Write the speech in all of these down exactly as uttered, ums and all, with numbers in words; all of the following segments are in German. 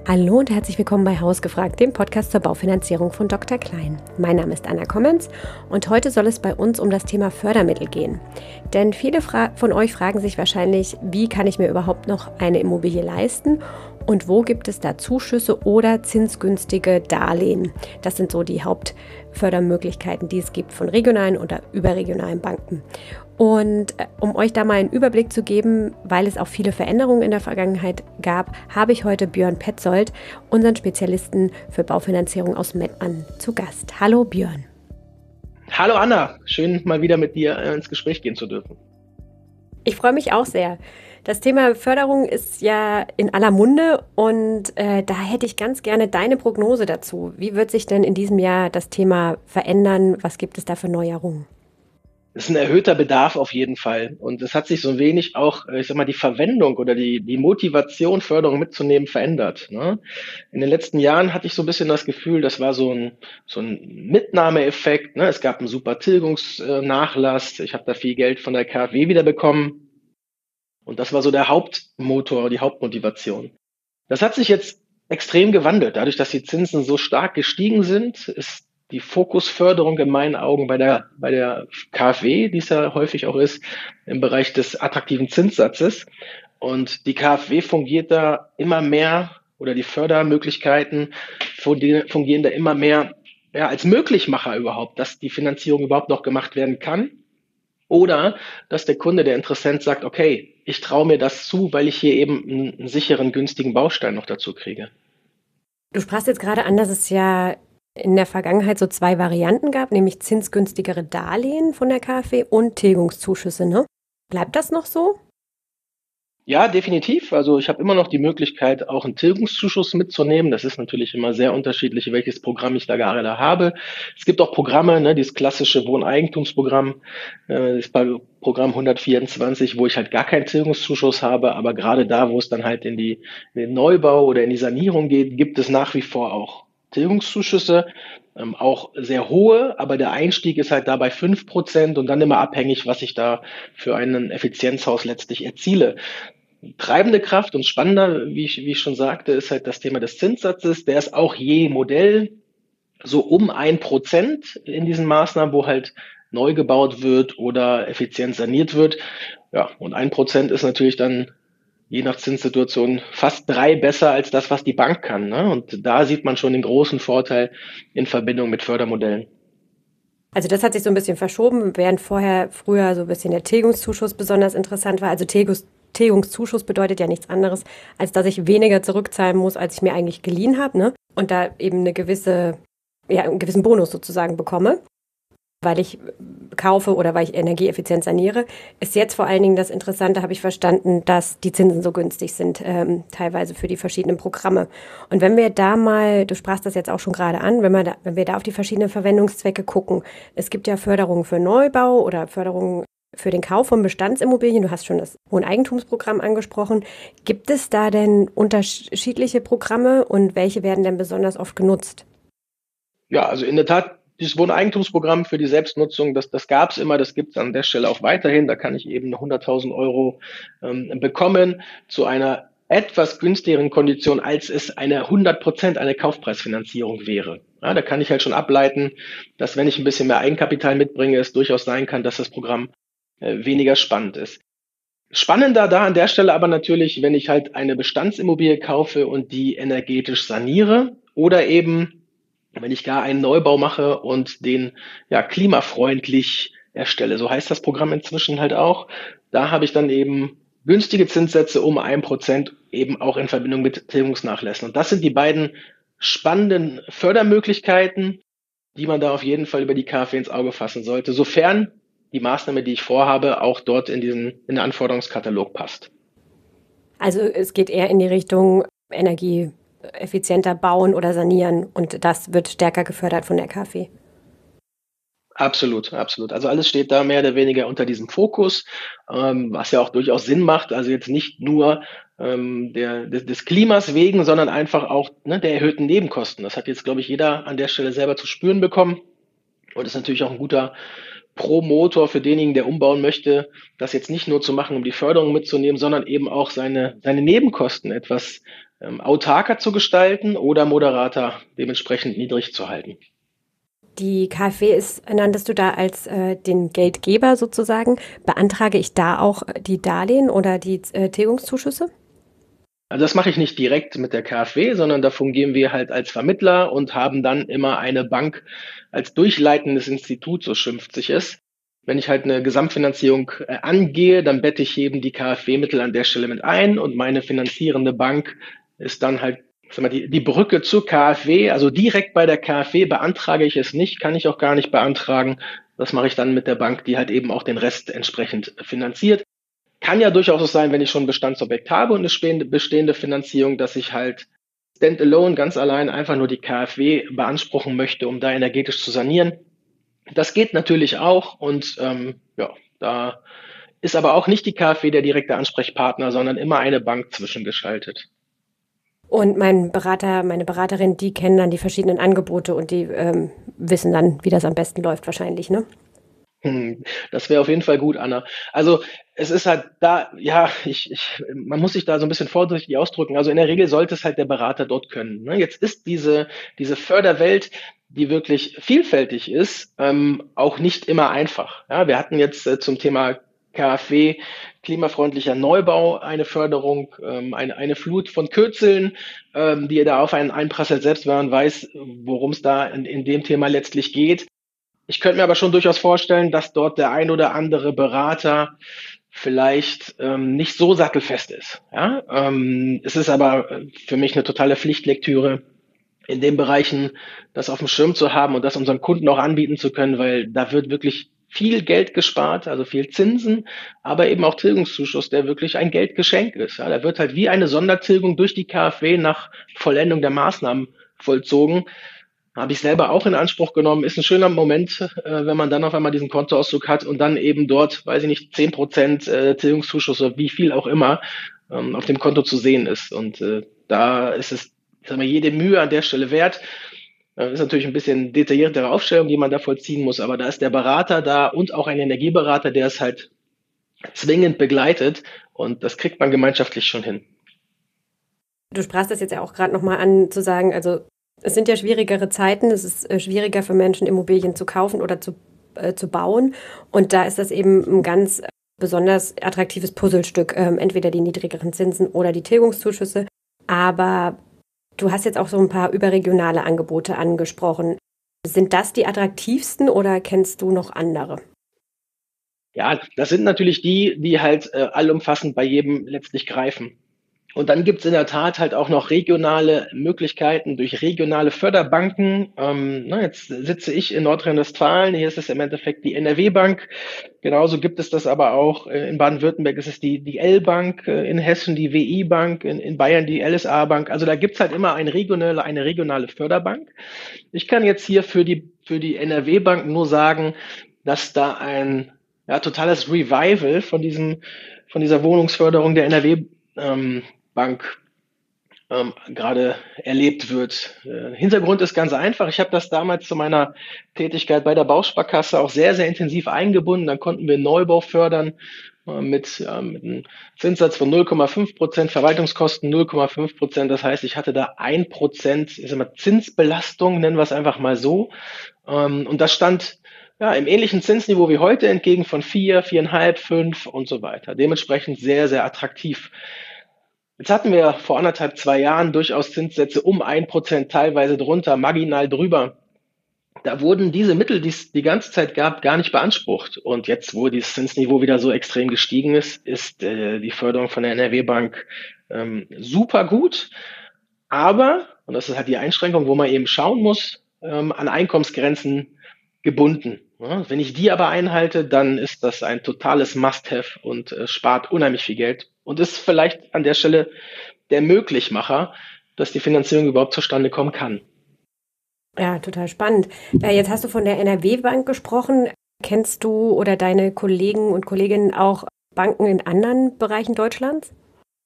Hallo und herzlich willkommen bei Hausgefragt, dem Podcast zur Baufinanzierung von Doktor Klein. Mein Name ist Anna Kommens und heute soll es bei uns um das Thema Fördermittel gehen. Denn viele Fra- von euch fragen sich wahrscheinlich, wie kann ich mir überhaupt noch eine Immobilie leisten und wo gibt es da Zuschüsse oder zinsgünstige Darlehen? Das sind so die Hauptfördermöglichkeiten, die es gibt von regionalen oder überregionalen Banken. Und um euch da mal einen Überblick zu geben, weil es auch viele Veränderungen in der Vergangenheit gab, habe ich heute Björn Petzold, unseren Spezialisten für Baufinanzierung aus Mettmann, zu Gast. Hallo Björn. Hallo Anna, schön mal wieder mit dir ins Gespräch gehen zu dürfen. Ich freue mich auch sehr. Das Thema Förderung ist ja in aller Munde und äh, da hätte ich ganz gerne deine Prognose dazu. Wie wird sich denn in diesem Jahr das Thema verändern? Was gibt es da für Neuerungen? Es ist ein erhöhter Bedarf auf jeden Fall. Und es hat sich so ein wenig auch, ich sag mal, die Verwendung oder die, die Motivation, Förderung mitzunehmen, verändert. Ne? In den letzten Jahren hatte ich so ein bisschen das Gefühl, das war so ein, so ein Mitnahmeeffekt. Ne? Es gab einen super Tilgungsnachlass. Ich habe da viel Geld von der KfW wieder bekommen. Und das war so der Hauptmotor, die Hauptmotivation. Das hat sich jetzt extrem gewandelt. Dadurch, dass die Zinsen so stark gestiegen sind, ist die Fokusförderung in meinen Augen bei der, bei der KfW, die es ja häufig auch ist, im Bereich des attraktiven Zinssatzes. Und die KfW fungiert da immer mehr, oder die Fördermöglichkeiten fungieren da immer mehr, ja, als Möglichmacher überhaupt, dass die Finanzierung überhaupt noch gemacht werden kann. Oder dass der Kunde, der Interessent sagt, okay, ich traue mir das zu, weil ich hier eben einen sicheren, günstigen Baustein noch dazu kriege. Du sprachst jetzt gerade an, dass es ja in der Vergangenheit so zwei Varianten gab, nämlich zinsgünstigere Darlehen von der KfW und Tilgungszuschüsse, ne? Bleibt das noch so? Ja, definitiv. Also ich habe immer noch die Möglichkeit, auch einen Tilgungszuschuss mitzunehmen. Das ist natürlich immer sehr unterschiedlich, welches Programm ich da gerade habe. Es gibt auch Programme, ne, dieses klassische Wohneigentumsprogramm, äh, das Programm hundertvierundzwanzig, wo ich halt gar keinen Tilgungszuschuss habe. Aber gerade da, wo es dann halt in, die, in den Neubau oder in die Sanierung geht, gibt es nach wie vor auch Tilgungszuschüsse, ähm, auch sehr hohe, aber der Einstieg ist halt da bei fünf Prozent und dann immer abhängig, was ich da für einen Effizienzhaus letztlich erziele. Treibende Kraft und spannender, wie ich, wie ich schon sagte, ist halt das Thema des Zinssatzes. Der ist auch je Modell so um ein Prozent in diesen Maßnahmen, wo halt neu gebaut wird oder effizient saniert wird. Ja, und ein Prozent ist natürlich dann je nach Zinssituation fast drei besser als das, was die Bank kann. Ne? Und da sieht man schon den großen Vorteil in Verbindung mit Fördermodellen. Also das hat sich so ein bisschen verschoben, während vorher früher so ein bisschen der Tilgungszuschuss besonders interessant war. Also Tilgungs Tilgungszuschuss bedeutet ja nichts anderes, als dass ich weniger zurückzahlen muss, als ich mir eigentlich geliehen habe, ne? Und da eben eine gewisse, ja, einen gewissen Bonus sozusagen bekomme, weil ich kaufe oder weil ich energieeffizient saniere. Ist jetzt vor allen Dingen das Interessante, habe ich verstanden, dass die Zinsen so günstig sind, ähm, teilweise für die verschiedenen Programme. Und wenn wir da mal, du sprachst das jetzt auch schon gerade an, wenn wir da, wenn wir da auf die verschiedenen Verwendungszwecke gucken, es gibt ja Förderungen für Neubau oder Förderungen für den Kauf von Bestandsimmobilien. Du hast schon das Wohneigentumsprogramm angesprochen. Gibt es da denn unterschiedliche Programme und welche werden denn besonders oft genutzt? Ja, also in der Tat, dieses Wohneigentumsprogramm für die Selbstnutzung, das, das gab es immer, das gibt es an der Stelle auch weiterhin. Da kann ich eben hunderttausend Euro ähm, bekommen zu einer etwas günstigeren Kondition, als es eine hundert Prozent eine Kaufpreisfinanzierung wäre. Ja, da kann ich halt schon ableiten, dass wenn ich ein bisschen mehr Eigenkapital mitbringe, es durchaus sein kann, dass das Programm äh, weniger spannend ist. Spannender da an der Stelle aber natürlich, wenn ich halt eine Bestandsimmobilie kaufe und die energetisch saniere oder eben wenn ich gar einen Neubau mache und den ja klimafreundlich erstelle. So heißt das Programm inzwischen halt auch. Da habe ich dann eben günstige Zinssätze um ein Prozent eben auch in Verbindung mit Tilgungsnachlässen. Und das sind die beiden spannenden Fördermöglichkeiten, die man da auf jeden Fall über die KfW ins Auge fassen sollte, sofern die Maßnahme, die ich vorhabe, auch dort in diesen in den Anforderungskatalog passt. Also es geht eher in die Richtung Energie effizienter bauen oder sanieren und das wird stärker gefördert von der KfW. Absolut, absolut. Also alles steht da mehr oder weniger unter diesem Fokus, ähm, was ja auch durchaus Sinn macht. Also jetzt nicht nur ähm, der, des, des Klimas wegen, sondern einfach auch ne, der erhöhten Nebenkosten. Das hat jetzt, glaube ich, jeder an der Stelle selber zu spüren bekommen und ist natürlich auch ein guter Pro-Motor für denjenigen, der umbauen möchte, das jetzt nicht nur zu machen, um die Förderung mitzunehmen, sondern eben auch seine, seine Nebenkosten etwas ähm, autarker zu gestalten oder moderater dementsprechend niedrig zu halten. Die KfW ist, nanntest du da als äh, den Geldgeber sozusagen. Beantrage ich da auch die Darlehen oder die äh, Tilgungszuschüsse? Also das mache ich nicht direkt mit der KfW, sondern da fungieren wir halt als Vermittler und haben dann immer eine Bank als durchleitendes Institut, so schimpft sich es. Wenn ich halt eine Gesamtfinanzierung äh, angehe, dann bette ich eben die KfW-Mittel an der Stelle mit ein und meine finanzierende Bank ist dann halt, sag mal, die, die Brücke zur KfW. Also direkt bei der KfW beantrage ich es nicht, kann ich auch gar nicht beantragen. Das mache ich dann mit der Bank, die halt eben auch den Rest entsprechend finanziert. Kann ja durchaus so sein, wenn ich schon ein Bestandsobjekt habe und eine bestehende Finanzierung, dass ich halt standalone, ganz allein einfach nur die KfW beanspruchen möchte, um da energetisch zu sanieren. Das geht natürlich auch und ähm, ja, da ist aber auch nicht die KfW der direkte Ansprechpartner, sondern immer eine Bank zwischengeschaltet. Und mein Berater, meine Beraterin, die kennen dann die verschiedenen Angebote und die ähm, wissen dann, wie das am besten läuft wahrscheinlich, ne? Hm, das wäre auf jeden Fall gut, Anna. Also es ist halt da, ja, ich, ich, man muss sich da so ein bisschen vorsichtig ausdrücken. Also in der Regel sollte es halt der Berater dort können. Ne? Jetzt ist diese, diese Förderwelt, die wirklich vielfältig ist, ähm, auch nicht immer einfach. Ja, wir hatten jetzt äh, zum Thema KfW, klimafreundlicher Neubau, eine Förderung, ähm, eine, eine Flut von Kürzeln, ähm, die da auf einen einprasselt, selbst wenn man weiß, worum es da in, in dem Thema letztlich geht. Ich könnte mir aber schon durchaus vorstellen, dass dort der ein oder andere Berater vielleicht ähm, nicht so sattelfest ist. Ja? Ähm, es ist aber für mich eine totale Pflichtlektüre, in den Bereichen das auf dem Schirm zu haben und das unseren Kunden auch anbieten zu können, weil da wird wirklich viel Geld gespart, also viel Zinsen, aber eben auch Tilgungszuschuss, der wirklich ein Geldgeschenk ist. Ja? Da wird halt wie eine Sondertilgung durch die KfW nach Vollendung der Maßnahmen vollzogen. Habe ich selber auch in Anspruch genommen. Ist ein schöner Moment, äh, wenn man dann auf einmal diesen Kontoauszug hat und dann eben dort, weiß ich nicht, zehn Prozent äh, Tilgungszuschuss oder wie viel auch immer ähm, auf dem Konto zu sehen ist. Und äh, da ist es, sagen wir, jede Mühe an der Stelle wert. Äh, ist natürlich ein bisschen detailliertere Aufstellung, die man da vollziehen muss, aber da ist der Berater da und auch ein Energieberater, der es halt zwingend begleitet und das kriegt man gemeinschaftlich schon hin. Du sprachst das jetzt ja auch gerade nochmal an, zu sagen, also es sind ja schwierigere Zeiten, es ist äh, schwieriger für Menschen, Immobilien zu kaufen oder zu, äh, zu bauen. Und da ist das eben ein ganz besonders attraktives Puzzlestück, ähm, entweder die niedrigeren Zinsen oder die Tilgungszuschüsse. Aber du hast jetzt auch so ein paar überregionale Angebote angesprochen. Sind das die attraktivsten oder kennst du noch andere? Ja, das sind natürlich die, die halt äh, allumfassend bei jedem letztlich greifen. Und dann gibt's in der Tat halt auch noch regionale Möglichkeiten durch regionale Förderbanken. Ähm, na, jetzt sitze ich in Nordrhein-Westfalen, hier ist es im Endeffekt die N R W-Bank. Genauso gibt es das aber auch äh, in Baden-Württemberg ist es die, die L-Bank, äh, in Hessen die W I-Bank, in, in Bayern die L S A-Bank. Also da gibt's halt immer eine regionale, eine regionale Förderbank. Ich kann jetzt hier für die, für die N R W-Bank nur sagen, dass da ein ja, totales Revival von diesem, von dieser Wohnungsförderung der N R W ähm, Bank ähm, gerade erlebt wird. Äh, Hintergrund ist ganz einfach. Ich habe das damals zu meiner Tätigkeit bei der Bausparkasse auch sehr, sehr intensiv eingebunden. Dann konnten wir Neubau fördern äh, mit, ja, mit einem Zinssatz von null Komma fünf Prozent, Verwaltungskosten null Komma fünf Prozent. Das heißt, ich hatte da ein Prozent, ich sag mal, Zinsbelastung, nennen wir es einfach mal so. Ähm, und das stand ja, im ähnlichen Zinsniveau wie heute entgegen von vier, viereinhalb, fünf und so weiter. Dementsprechend sehr, sehr attraktiv. Jetzt hatten wir vor anderthalb, zwei Jahren durchaus Zinssätze um ein Prozent, teilweise drunter, marginal drüber. Da wurden diese Mittel, die es die ganze Zeit gab, gar nicht beansprucht. Und jetzt, wo dieses Zinsniveau wieder so extrem gestiegen ist, ist äh, die Förderung von der N R W-Bank ähm, super gut. Aber, und das ist halt die Einschränkung, wo man eben schauen muss, ähm, an Einkommensgrenzen gebunden. Ja, wenn ich die aber einhalte, dann ist das ein totales Must-have und äh, spart unheimlich viel Geld und ist vielleicht an der Stelle der Möglichmacher, dass die Finanzierung überhaupt zustande kommen kann. Ja, total spannend. Äh, jetzt hast du von der N R W-Bank gesprochen. Kennst du oder deine Kollegen und Kolleginnen auch Banken in anderen Bereichen Deutschlands?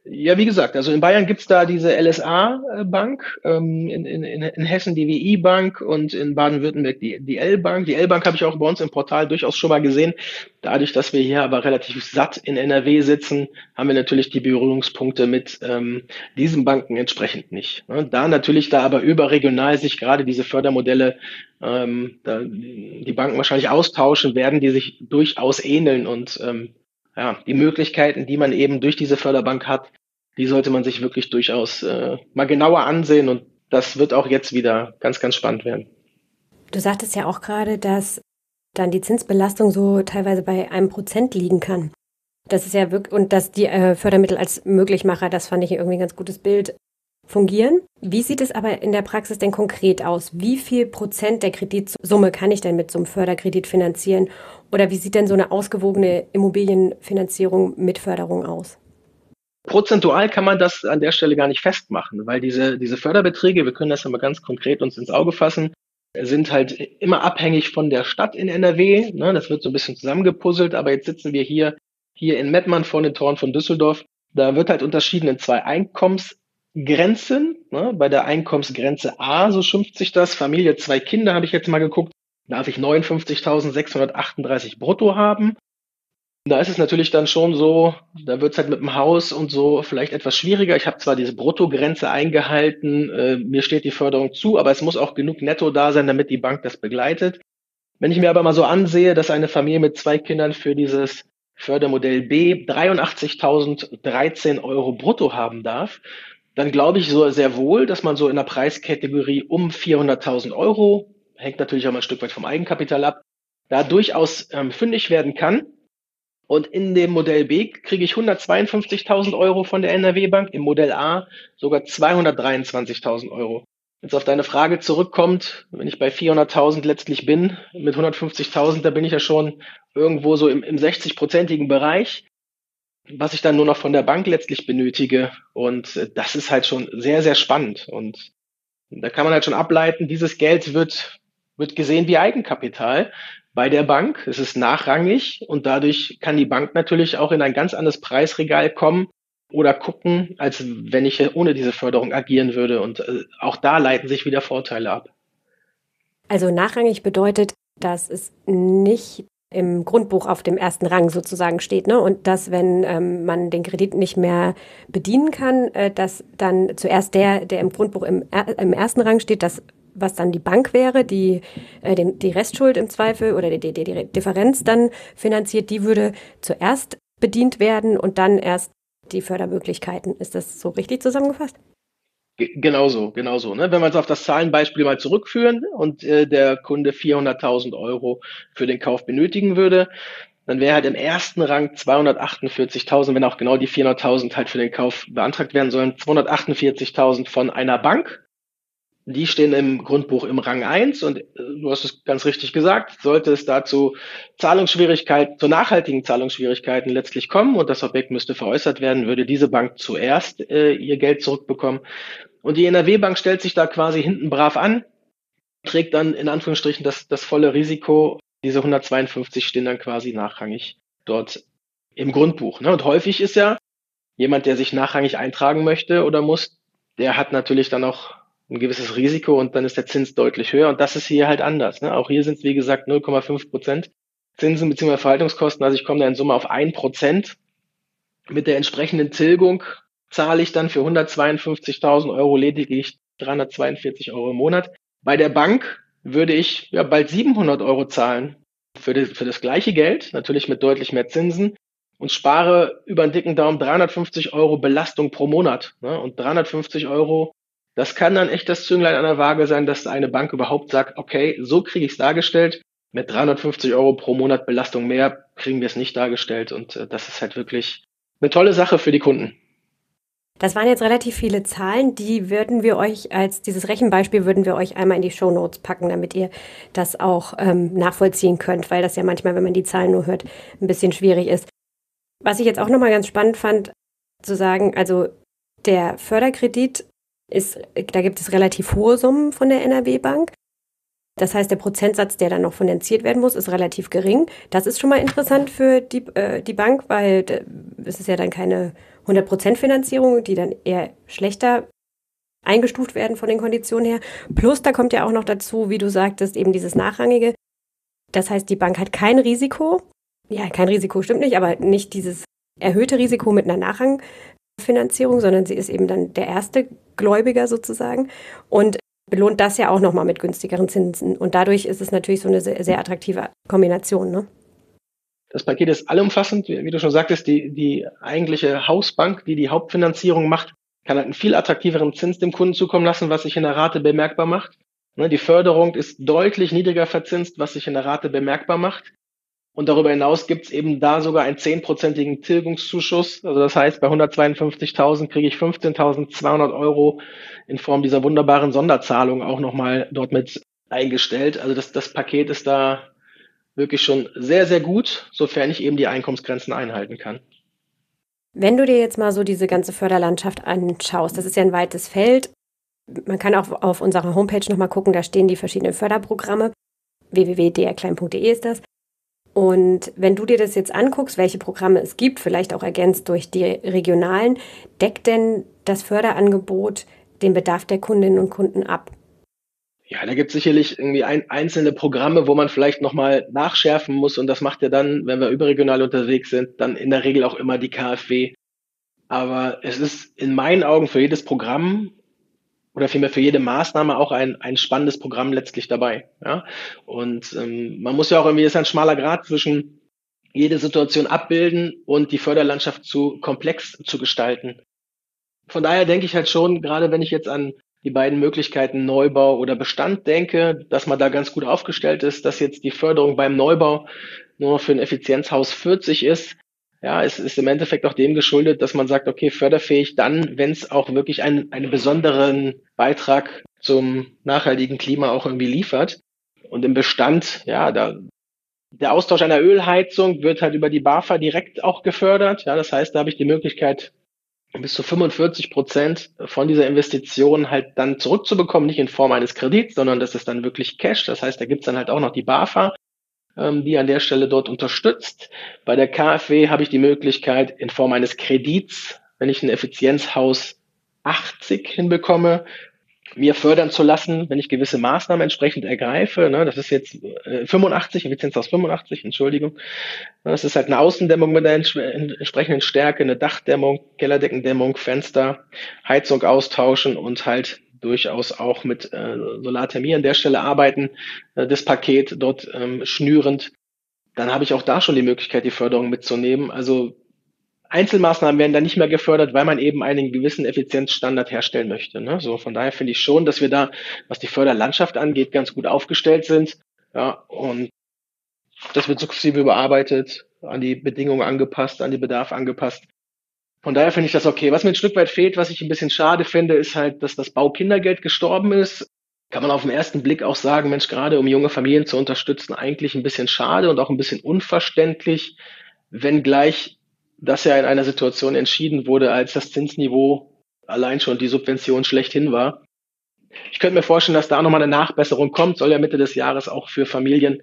Ja, wie gesagt, also in Bayern gibt's da diese L S A-Bank, ähm, in, in, in in Hessen die W I-Bank und in Baden-Württemberg die, die L-Bank. Die L-Bank habe ich auch bei uns im Portal durchaus schon mal gesehen. Dadurch, dass wir hier aber relativ satt in N R W sitzen, haben wir natürlich die Berührungspunkte mit ähm, diesen Banken entsprechend nicht. Ne? Da natürlich da aber überregional sich gerade diese Fördermodelle ähm, da die Banken wahrscheinlich austauschen werden, die sich durchaus ähneln und ähm, ja, die Möglichkeiten, die man eben durch diese Förderbank hat, die sollte man sich wirklich durchaus äh, mal genauer ansehen und das wird auch jetzt wieder ganz, ganz spannend werden. Du sagtest ja auch gerade, dass dann die Zinsbelastung so teilweise bei einem Prozent liegen kann. Das ist ja wirklich, und dass die äh, Fördermittel als Möglichmacher, das fand ich irgendwie ein ganz gutes Bild, fungieren. Wie sieht es aber in der Praxis denn konkret aus? Wie viel Prozent der Kreditsumme kann ich denn mit so einem Förderkredit finanzieren? Oder wie sieht denn so eine ausgewogene Immobilienfinanzierung mit Förderung aus? Prozentual kann man das an der Stelle gar nicht festmachen, weil diese, diese Förderbeträge, wir können das ja mal ganz konkret uns ins Auge fassen, sind halt immer abhängig von der Stadt in N R W. Ne, das wird so ein bisschen zusammengepuzzelt, aber jetzt sitzen wir hier, hier in Mettmann vor den Toren von Düsseldorf. Da wird halt unterschieden in zwei Einkommensgrenzen. Ne, bei der Einkommensgrenze A, so schimpft sich das, Familie, zwei Kinder, habe ich jetzt mal geguckt, darf ich neunundfünfzigtausendsechshundertachtunddreißig brutto haben. Da ist es natürlich dann schon so, da wird's halt mit dem Haus und so vielleicht etwas schwieriger. Ich habe zwar diese Bruttogrenze eingehalten, äh, mir steht die Förderung zu, aber es muss auch genug Netto da sein, damit die Bank das begleitet. Wenn ich mir aber mal so ansehe, dass eine Familie mit zwei Kindern für dieses Fördermodell B dreiundachtzigtausenddreizehn Euro brutto haben darf, dann glaube ich so sehr wohl, dass man so in der Preiskategorie um vierhunderttausend Euro, hängt natürlich auch mal ein Stück weit vom Eigenkapital ab, da durchaus ähm, fündig werden kann. Und in dem Modell B kriege ich hundertzweiundfünfzigtausend Euro von der N R W Bank, im Modell A sogar zweihundertdreiundzwanzigtausend Euro. Wenn es auf deine Frage zurückkommt, wenn ich bei vierhunderttausend letztlich bin, mit hundertfünfzigtausend, da bin ich ja schon irgendwo so im, im sechzig-prozentigen Bereich, was ich dann nur noch von der Bank letztlich benötige. Und äh, das ist halt schon sehr, sehr spannend. Und da kann man halt schon ableiten, dieses Geld wird, wird gesehen wie Eigenkapital bei der Bank. Es ist nachrangig und dadurch kann die Bank natürlich auch in ein ganz anderes Preisregal kommen oder gucken, als wenn ich ohne diese Förderung agieren würde. Und äh, auch da leiten sich wieder Vorteile ab. Also nachrangig bedeutet, dass es nicht im Grundbuch auf dem ersten Rang sozusagen steht, ne? Und dass, wenn ähm, man den Kredit nicht mehr bedienen kann, äh, dass dann zuerst der, der im Grundbuch im, er, im ersten Rang steht, das, was dann die Bank wäre, die äh, den, die Restschuld im Zweifel oder die, die, die Differenz dann finanziert, die würde zuerst bedient werden und dann erst die Fördermöglichkeiten. Ist das so richtig zusammengefasst? Genauso, genauso. Ne? Wenn wir uns auf das Zahlenbeispiel mal zurückführen und äh, der Kunde vierhunderttausend Euro für den Kauf benötigen würde, dann wäre halt im ersten Rang zweihundertachtundvierzigtausend, wenn auch genau die vierhunderttausend halt für den Kauf beantragt werden sollen, zweihundertachtundvierzigtausend von einer Bank. Die stehen im Grundbuch im Rang eins und äh, du hast es ganz richtig gesagt, sollte es dazu Zahlungsschwierigkeiten, zu nachhaltigen Zahlungsschwierigkeiten letztlich kommen und das Objekt müsste veräußert werden, würde diese Bank zuerst äh, ihr Geld zurückbekommen. Und die N R W Bank stellt sich da quasi hinten brav an, trägt dann in Anführungsstrichen das, das volle Risiko. Diese hundertzweiundfünfzig stehen dann quasi nachrangig dort im Grundbuch. Ne? Und häufig ist ja jemand, der sich nachrangig eintragen möchte oder muss, der hat natürlich dann auch ein gewisses Risiko und dann ist der Zins deutlich höher und das ist hier halt anders. Ne? Auch hier sind es, wie gesagt, null Komma fünf Prozent Zinsen bzw. Verwaltungskosten. Also ich komme da in Summe auf ein Prozent. Mit der entsprechenden Tilgung zahle ich dann für hundertzweiundfünfzigtausend Euro lediglich dreihundertzweiundvierzig Euro im Monat. Bei der Bank würde ich ja bald siebenhundert Euro zahlen für das, für das gleiche Geld, natürlich mit deutlich mehr Zinsen und spare über einen dicken Daumen dreihundertfünfzig Euro Belastung pro Monat. Ne? Und dreihundertfünfzig Euro, das kann dann echt das Zünglein an der Waage sein, dass eine Bank überhaupt sagt, okay, so kriege ich es dargestellt. Mit dreihundertfünfzig Euro pro Monat Belastung mehr kriegen wir es nicht dargestellt. Und äh, das ist halt wirklich eine tolle Sache für die Kunden. Das waren jetzt relativ viele Zahlen, die würden wir euch als dieses Rechenbeispiel würden wir euch einmal in die Shownotes packen, damit ihr das auch ähm, nachvollziehen könnt, weil das ja manchmal, wenn man die Zahlen nur hört, ein bisschen schwierig ist. Was ich jetzt auch nochmal ganz spannend fand, zu sagen, also der Förderkredit ist, da gibt es relativ hohe Summen von der N R W Bank. Das heißt, der Prozentsatz, der dann noch finanziert werden muss, ist relativ gering. Das ist schon mal interessant für die, äh, die Bank, weil es ist ja dann keine hundert Prozent Finanzierung, die dann eher schlechter eingestuft werden von den Konditionen her. Plus, da kommt ja auch noch dazu, wie du sagtest, eben dieses Nachrangige. Das heißt, die Bank hat kein Risiko. Ja, kein Risiko stimmt nicht, aber nicht dieses erhöhte Risiko mit einer Nachrangfinanzierung, sondern sie ist eben dann der erste Gläubiger sozusagen und belohnt das ja auch nochmal mit günstigeren Zinsen. Und dadurch ist es natürlich so eine sehr, sehr attraktive Kombination, ne? Das Paket ist allumfassend, wie du schon sagtest, die, die eigentliche Hausbank, die die Hauptfinanzierung macht, kann halt einen viel attraktiveren Zins dem Kunden zukommen lassen, was sich in der Rate bemerkbar macht. Die Förderung ist deutlich niedriger verzinst, was sich in der Rate bemerkbar macht. Und darüber hinaus gibt es eben da sogar einen zehnprozentigen Tilgungszuschuss. Also das heißt, bei hundertzweiundfünfzigtausend kriege ich fünfzehntausendzweihundert Euro in Form dieser wunderbaren Sonderzahlung auch nochmal dort mit eingestellt. Also das, das Paket ist da wirklich schon sehr, sehr gut, sofern ich eben die Einkommensgrenzen einhalten kann. Wenn du dir jetzt mal so diese ganze Förderlandschaft anschaust, das ist ja ein weites Feld. Man kann auch auf unserer Homepage nochmal gucken, da stehen die verschiedenen Förderprogramme. w w w punkt d r klein punkt d e ist das. Und wenn du dir das jetzt anguckst, welche Programme es gibt, vielleicht auch ergänzt durch die regionalen, deckt denn das Förderangebot den Bedarf der Kundinnen und Kunden ab? Ja, da gibt es sicherlich irgendwie ein, einzelne Programme, wo man vielleicht nochmal nachschärfen muss. Und das macht ja dann, wenn wir überregional unterwegs sind, dann in der Regel auch immer die KfW. Aber es ist in meinen Augen für jedes Programm oder vielmehr für jede Maßnahme auch ein, ein spannendes Programm letztlich dabei. Ja? Und ähm, man muss ja auch irgendwie, ist ein schmaler Grat zwischen jede Situation abbilden und die Förderlandschaft zu komplex zu gestalten. Von daher denke ich halt schon, gerade wenn ich jetzt an die beiden Möglichkeiten Neubau oder Bestand denke, dass man da ganz gut aufgestellt ist, dass jetzt die Förderung beim Neubau nur noch für ein Effizienzhaus vierzig ist. Ja, es ist im Endeffekt auch dem geschuldet, dass man sagt, okay, förderfähig dann, wenn es auch wirklich einen, einen besonderen Beitrag zum nachhaltigen Klima auch irgendwie liefert. Und im Bestand, ja, da der Austausch einer Ölheizung wird halt über die BAFA direkt auch gefördert. Ja, das heißt, da habe ich die Möglichkeit, bis zu fünfundvierzig Prozent von dieser Investition halt dann zurückzubekommen, nicht in Form eines Kredits, sondern das ist dann wirklich Cash. Das heißt, da gibt's dann halt auch noch die BAFA, ähm, die an der Stelle dort unterstützt. Bei der KfW habe ich die Möglichkeit, in Form eines Kredits, wenn ich ein Effizienzhaus achtzig hinbekomme, mir fördern zu lassen, wenn ich gewisse Maßnahmen entsprechend ergreife. Ne, das ist jetzt äh, fünfundachtzig, Effizienzhaus fünfundachtzig, Entschuldigung. Das ist halt eine Außendämmung mit der ents entsprechenden Stärke, eine Dachdämmung, Kellerdeckendämmung, Fenster, Heizung austauschen und halt durchaus auch mit äh, Solarthermie an der Stelle arbeiten, äh, das Paket dort ähm, schnürend. Dann habe ich auch da schon die Möglichkeit, die Förderung mitzunehmen. Also Einzelmaßnahmen werden da nicht mehr gefördert, weil man eben einen gewissen Effizienzstandard herstellen möchte. Ne? So, von daher finde ich schon, dass wir da, was die Förderlandschaft angeht, ganz gut aufgestellt sind. Ja, und das wird sukzessive überarbeitet, an die Bedingungen angepasst, an den Bedarf angepasst. Von daher finde ich das okay. Was mir ein Stück weit fehlt, was ich ein bisschen schade finde, ist halt, dass das Baukindergeld gestorben ist. Kann man auf den ersten Blick auch sagen, Mensch, gerade um junge Familien zu unterstützen, eigentlich ein bisschen schade und auch ein bisschen unverständlich, wenngleich das ja in einer Situation entschieden wurde, als das Zinsniveau allein schon die Subvention schlechthin war. Ich könnte mir vorstellen, dass da nochmal eine Nachbesserung kommt, soll ja Mitte des Jahres auch für Familien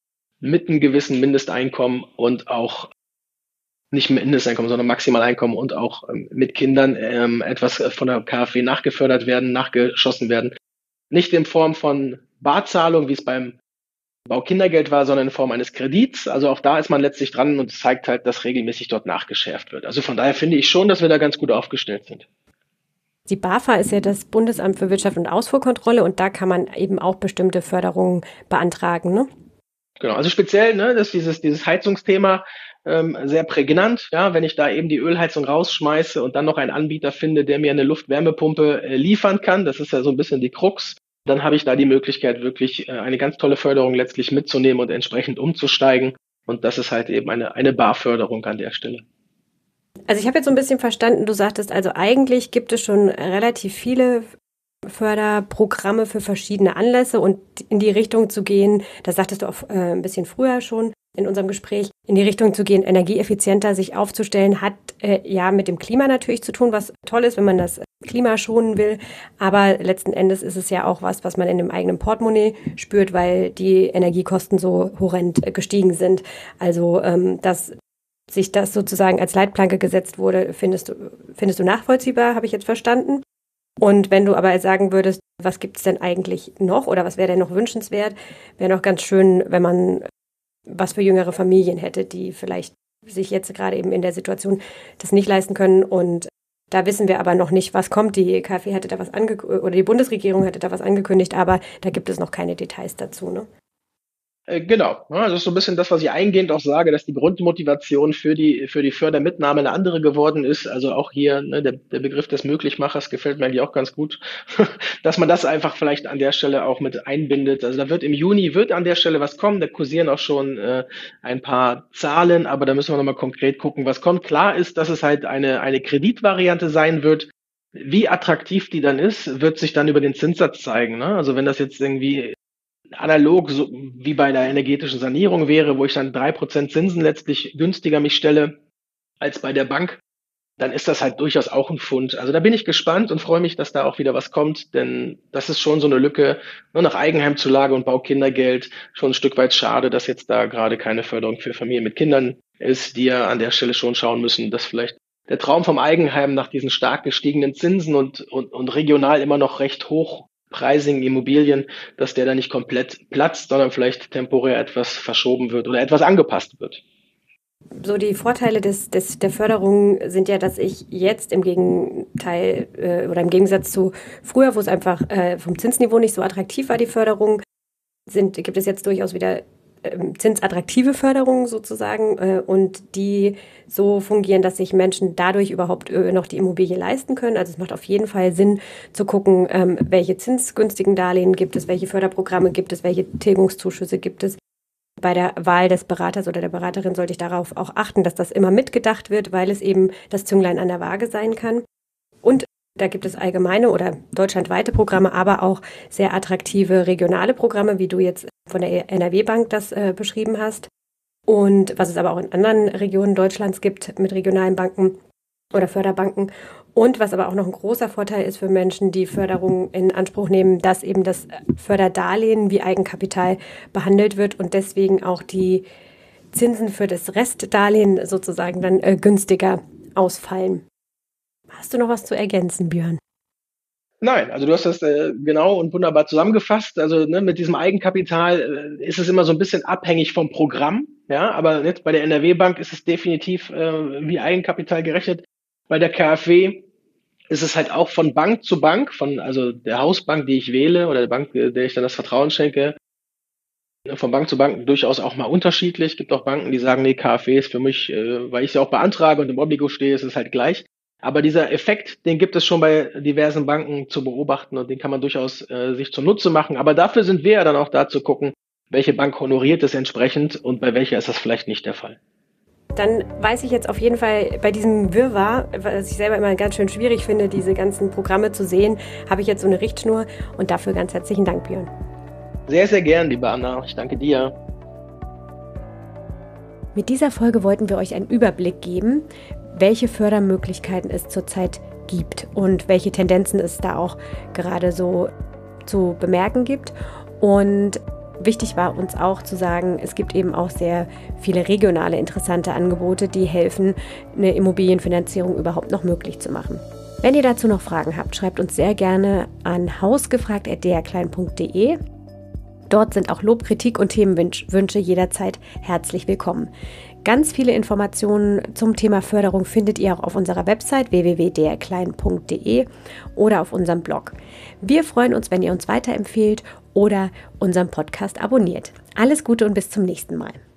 mit einem gewissen Mindesteinkommen und auch nicht Mindesteinkommen, sondern Maximaleinkommen und auch ähm, mit Kindern ähm, etwas von der KfW nachgefördert werden, nachgeschossen werden. Nicht in Form von Barzahlung, wie es beim Baukindergeld war, sondern in Form eines Kredits. Also auch da ist man letztlich dran und zeigt halt, dass regelmäßig dort nachgeschärft wird. Also von daher finde ich schon, dass wir da ganz gut aufgestellt sind. Die BAFA ist ja das Bundesamt für Wirtschaft und Ausfuhrkontrolle und da kann man eben auch bestimmte Förderungen beantragen, ne? Genau, also speziell, ne, das ist dieses, dieses Heizungsthema ähm, sehr prägnant. Ja, wenn ich da eben die Ölheizung rausschmeiße und dann noch einen Anbieter finde, der mir eine Luft-Wärmepumpe äh, liefern kann, das ist ja so ein bisschen die Krux, dann habe ich da die Möglichkeit, wirklich äh, eine ganz tolle Förderung letztlich mitzunehmen und entsprechend umzusteigen. Und das ist halt eben eine, eine Barförderung an der Stelle. Also ich habe jetzt so ein bisschen verstanden, du sagtest also eigentlich gibt es schon relativ viele Förderprogramme für verschiedene Anlässe und in die Richtung zu gehen, das sagtest du auch äh, ein bisschen früher schon in unserem Gespräch, in die Richtung zu gehen, energieeffizienter sich aufzustellen, hat äh, ja mit dem Klima natürlich zu tun, was toll ist, wenn man das Klima schonen will, aber letzten Endes ist es ja auch was, was man in dem eigenen Portemonnaie spürt, weil die Energiekosten so horrend äh, gestiegen sind. Also ähm, das sich das sozusagen als Leitplanke gesetzt wurde, findest du, findest du nachvollziehbar, habe ich jetzt verstanden. Und wenn du aber sagen würdest, was gibt es denn eigentlich noch oder was wäre denn noch wünschenswert, wäre noch ganz schön, wenn man was für jüngere Familien hätte, die vielleicht sich jetzt gerade eben in der Situation das nicht leisten können. Und da wissen wir aber noch nicht, was kommt. Die KfW hatte da was angekündigt, oder die Bundesregierung hatte da was angekündigt, aber da gibt es noch keine Details dazu, ne? Äh, Genau, ja, das ist so ein bisschen das, was ich eingehend auch sage, dass die Grundmotivation für die für die Fördermitnahme eine andere geworden ist. Also auch hier, ne, der, der Begriff des Möglichmachers gefällt mir eigentlich auch ganz gut, dass man das einfach vielleicht an der Stelle auch mit einbindet. Also da wird im Juni wird an der Stelle was kommen. Da kursieren auch schon äh, ein paar Zahlen, aber da müssen wir nochmal konkret gucken, was kommt. Klar ist, dass es halt eine eine Kreditvariante sein wird. Wie attraktiv die dann ist, wird sich dann über den Zinssatz zeigen. Ne? Also wenn das jetzt irgendwie analog so wie bei der energetischen Sanierung wäre, wo ich dann drei Prozent Zinsen letztlich günstiger mich stelle als bei der Bank, dann ist das halt durchaus auch ein Pfund. Also da bin ich gespannt und freue mich, dass da auch wieder was kommt, denn das ist schon so eine Lücke, nur nach Eigenheimzulage und Baukindergeld, schon ein Stück weit schade, dass jetzt da gerade keine Förderung für Familien mit Kindern ist, die ja an der Stelle schon schauen müssen, dass vielleicht der Traum vom Eigenheim nach diesen stark gestiegenen Zinsen und, und, und regional immer noch recht hochpreisigen Immobilien, dass der da nicht komplett platzt, sondern vielleicht temporär etwas verschoben wird oder etwas angepasst wird. So die Vorteile des, des, der Förderung sind ja, dass ich jetzt im Gegenteil äh, oder im Gegensatz zu früher, wo es einfach äh, vom Zinsniveau nicht so attraktiv war, die Förderung, sind, gibt es jetzt durchaus wieder ähm, zinsattraktive Förderungen sozusagen äh, und die so fungieren, dass sich Menschen dadurch überhaupt äh, noch die Immobilie leisten können. Also es macht auf jeden Fall Sinn zu gucken, ähm, welche zinsgünstigen Darlehen gibt es, welche Förderprogramme gibt es, welche Tilgungszuschüsse gibt es. Bei der Wahl des Beraters oder der Beraterin sollte ich darauf auch achten, dass das immer mitgedacht wird, weil es eben das Zünglein an der Waage sein kann. Und da gibt es allgemeine oder deutschlandweite Programme, aber auch sehr attraktive regionale Programme, wie du jetzt von der N R W-Bank das äh, beschrieben hast. Und was es aber auch in anderen Regionen Deutschlands gibt mit regionalen Banken oder Förderbanken. Und was aber auch noch ein großer Vorteil ist für Menschen, die Förderung in Anspruch nehmen, dass eben das Förderdarlehen wie Eigenkapital behandelt wird und deswegen auch die Zinsen für das Restdarlehen sozusagen dann äh, günstiger ausfallen. Hast du noch was zu ergänzen, Björn? Nein, also du hast das äh, genau und wunderbar zusammengefasst. Also ne, mit diesem Eigenkapital äh, ist es immer so ein bisschen abhängig vom Programm. Ja, aber jetzt bei der N R W-Bank ist es definitiv äh, wie Eigenkapital gerechnet. Bei der KfW ist es halt auch von Bank zu Bank, von also der Hausbank, die ich wähle oder der Bank, der ich dann das Vertrauen schenke, von Bank zu Bank durchaus auch mal unterschiedlich. Es gibt auch Banken, die sagen, nee, KfW ist für mich, äh, weil ich sie auch beantrage und im Obligo stehe, ist es halt gleich. Aber dieser Effekt, den gibt es schon bei diversen Banken zu beobachten und den kann man durchaus äh, sich zunutze machen. Aber dafür sind wir ja dann auch da zu gucken, welche Bank honoriert es entsprechend und bei welcher ist das vielleicht nicht der Fall. Dann weiß ich jetzt auf jeden Fall bei diesem Wirrwarr, was ich selber immer ganz schön schwierig finde, diese ganzen Programme zu sehen, habe ich jetzt so eine Richtschnur und dafür ganz herzlichen Dank, Björn. Sehr, sehr gern, liebe Anna. Ich danke dir. Mit dieser Folge wollten wir euch einen Überblick geben, welche Fördermöglichkeiten es zurzeit gibt und welche Tendenzen es da auch gerade so zu bemerken gibt. Und wichtig war uns auch zu sagen, es gibt eben auch sehr viele regionale interessante Angebote, die helfen, eine Immobilienfinanzierung überhaupt noch möglich zu machen. Wenn ihr dazu noch Fragen habt, schreibt uns sehr gerne an hausgefragt at d r klein punkt d e. Dort sind auch Lob, Kritik und Themenwünsche jederzeit herzlich willkommen. Ganz viele Informationen zum Thema Förderung findet ihr auch auf unserer Website w w w punkt d r klein punkt d e oder auf unserem Blog. Wir freuen uns, wenn ihr uns weiterempfehlt oder unseren Podcast abonniert. Alles Gute und bis zum nächsten Mal.